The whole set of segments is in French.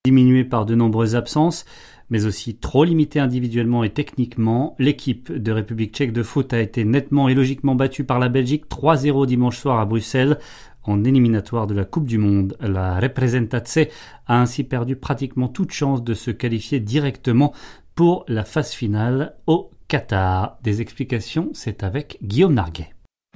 Diminuée par de nombreuses absences, mais aussi trop limitée individuellement et techniquement, l'équipe de République tchèque de foot a été nettement et logiquement battue par la Belgique 3-0 dimanche soir à Bruxelles en éliminatoire de la Coupe du Monde. La Reprezentace a ainsi perdu pratiquement toute chance de se qualifier directement pour la phase finale au Qatar. Des explications, c'est avec Guillaume Narguet.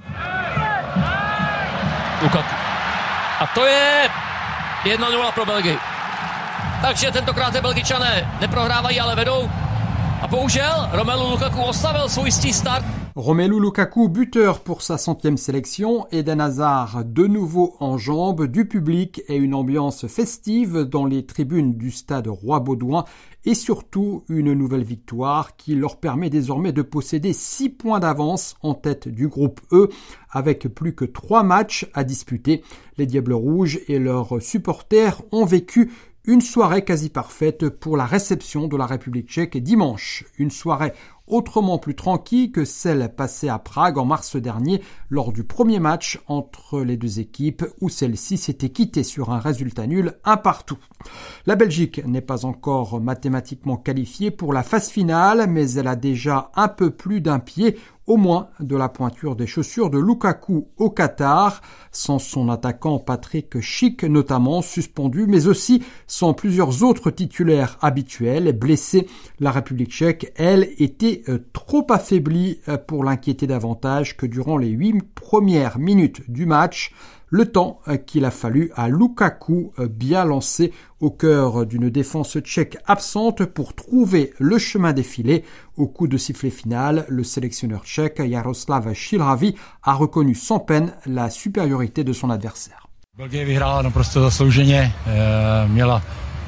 Lukaku. A to je 1-0 pro Belgii. Takže tentokrát Belgičané neprohrávají, ale vedou. A bohužel Romelu Lukaku ostavil svůj jistý start. Romelu Lukaku, buteur pour sa 100e sélection, Eden Hazard de nouveau en jambes, du public et une ambiance festive dans les tribunes du stade Roi-Baudouin et surtout une nouvelle victoire qui leur permet désormais de posséder 6 points d'avance en tête du groupe E avec plus que 3 matchs à disputer. Les Diables Rouges et leurs supporters ont vécu une soirée quasi parfaite pour la réception de la République tchèque dimanche. Une soirée autrement plus tranquille que celle passée à Prague en mars dernier lors du premier match entre les deux équipes où celle-ci s'était quittée sur un résultat nul 1-1. La Belgique n'est pas encore mathématiquement qualifiée pour la phase finale, mais elle a déjà un peu plus d'un pied au moins de la pointure des chaussures de Lukaku au Qatar, sans son attaquant Patrick Schick notamment suspendu, mais aussi sans plusieurs autres titulaires habituels blessés. La République tchèque, elle, était trop affaiblie pour l'inquiéter davantage que durant les 8 premières minutes du match. Le temps qu'il a fallu à Lukaku, bien lancé au cœur d'une défense tchèque absente pour trouver le chemin des filets. Au coup de sifflet final, le sélectionneur tchèque Jaroslav Šilhavý a reconnu sans peine la supériorité de son adversaire. Belgie vyhrála naprosto zaslouženě, měla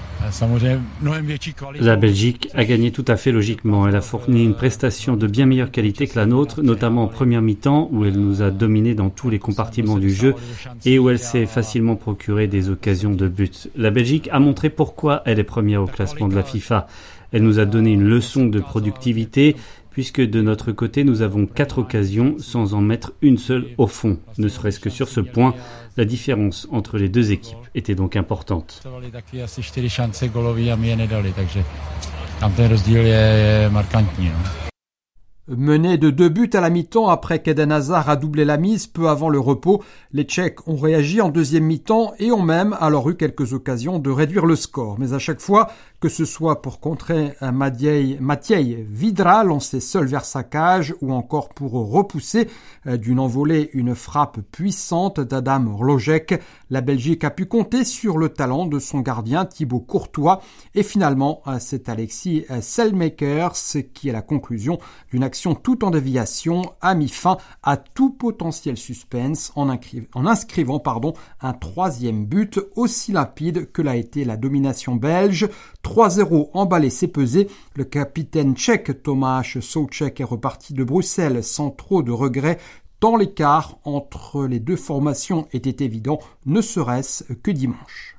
La Belgique a gagné tout à fait logiquement. Elle a fourni une prestation de bien meilleure qualité que la nôtre, notamment en première mi-temps où elle nous a dominés dans tous les compartiments du jeu et où elle s'est facilement procuré des occasions de but. La Belgique a montré pourquoi elle est première au classement de la FIFA. Elle nous a donné une leçon de productivité puisque de notre côté, nous avons 4 occasions sans en mettre une seule au fond. Ne serait-ce que sur ce point, la différence entre les deux équipes était donc importante. Mené de 2 buts à la mi-temps après qu'Eden Hazard a doublé la mise peu avant le repos, les Tchèques ont réagi en deuxième mi-temps et ont même alors eu quelques occasions de réduire le score. Mais à chaque fois, que ce soit pour contrer Matěj Vydra lancé seul vers sa cage ou encore pour repousser d'une envolée une frappe puissante d'Adam Hložek, la Belgique a pu compter sur le talent de son gardien Thibaut Courtois et finalement c'est Alexis Selmakers qui est la conclusion d'une action tout en déviation a mis fin à tout potentiel suspense en inscrivant un 3e but aussi limpide que l'a été la domination belge. 3-0 emballé, c'est pesé. Le capitaine tchèque Tomáš Souček est reparti de Bruxelles sans trop de regrets, tant l'écart entre les deux formations était évident, ne serait-ce que dimanche.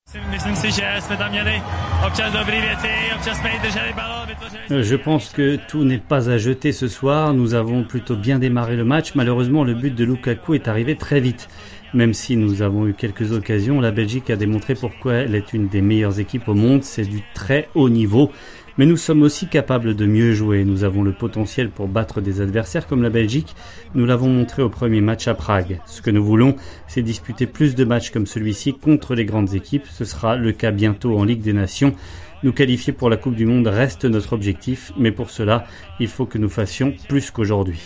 Je pense que tout n'est pas à jeter ce soir. Nous avons plutôt bien démarré le match. Malheureusement, le but de Lukaku est arrivé très vite. Même si nous avons eu quelques occasions, la Belgique a démontré pourquoi elle est une des meilleures équipes au monde. C'est du très haut niveau. Mais nous sommes aussi capables de mieux jouer. Nous avons le potentiel pour battre des adversaires comme la Belgique. Nous l'avons montré au premier match à Prague. Ce que nous voulons, c'est disputer plus de matchs comme celui-ci contre les grandes équipes. Ce sera le cas bientôt en Ligue des Nations. Nous qualifier pour la Coupe du Monde reste notre objectif, mais pour cela, il faut que nous fassions plus qu'aujourd'hui.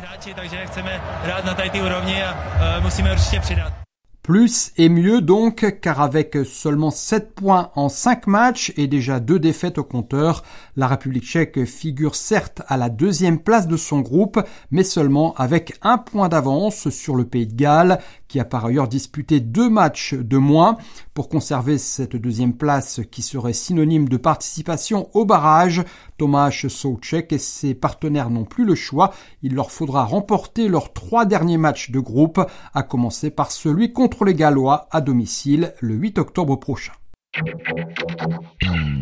Plus et mieux donc, car avec seulement 7 points en 5 matchs et déjà 2 défaites au compteur, la République tchèque figure certes à la 2e place de son groupe, mais seulement avec 1 point d'avance sur le Pays de Galles, qui a par ailleurs disputé 2 matchs de moins. Pour conserver cette 2e place qui serait synonyme de participation au barrage, Tomáš Souček et ses partenaires n'ont plus le choix. Il leur faudra remporter leurs 3 derniers matchs de groupe, à commencer par celui contre les Gallois à domicile le 8 octobre prochain.